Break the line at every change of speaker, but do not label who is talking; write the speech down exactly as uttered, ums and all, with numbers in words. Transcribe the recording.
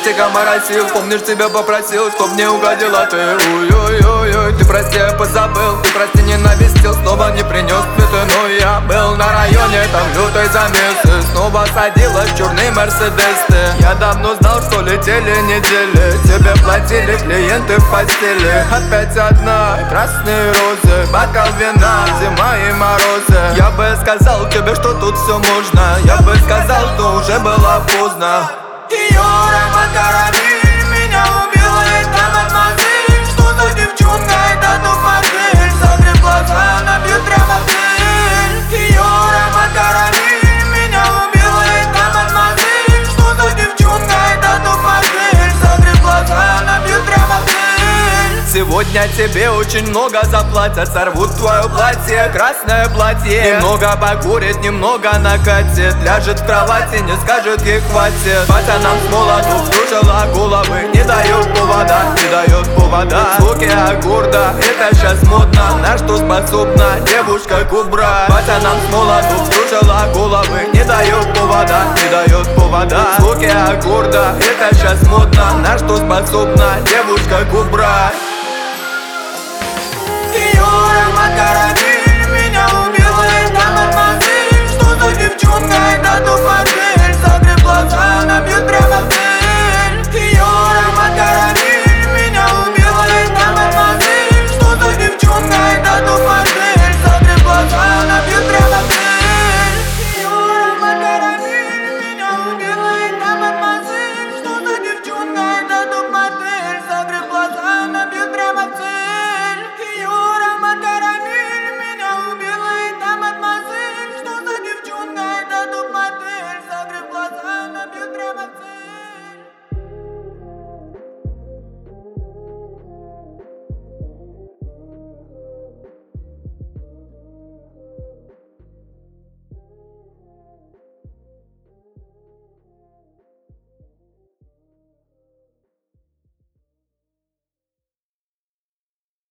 чертиком оросил. Помнишь, тебя попросил, чтоб не угодила ты. Ой-ой-ой-ой, ты прости, я позабыл. Ты прости, не навестил, снова не принес цветы. Но я был на районе, там лютый замес. И снова садилась в черный мерседес ты. Я давно знал, что летели недели. Тебе платили клиенты в постели. Опять одна, красные розы, бокал вина, зима и морозы. Я бы сказал тебе, что тут все можно. Я бы сказал, что уже было поздно.
Ее аромат карамель меня убила эта мадемуазель. Что за девчонка, это топ-модель? Закрыв глаза, она бьет прямо в цель. Ее аромат карамель меня убила эта мадемуазель. Что за девчонка, это топ-модель? Закрыв глаза, она бьет прямо в цель.
Сегодня тебе очень много заплатят. Сорвут твое платье, красное платье. Немного покурит, немного накатит. Ляжет в кровати, не скажет ей хватит. Пацанам с молоду вскружила головы. Не дает повода, не дает повода. Звуки аккорда, это щас модно. На что способна девушка кубра. Пацанам с молоду вскружила головы. Не дает повода, не дает повода. Звуки аккорда, это щас модно. На что способна девушка кубра.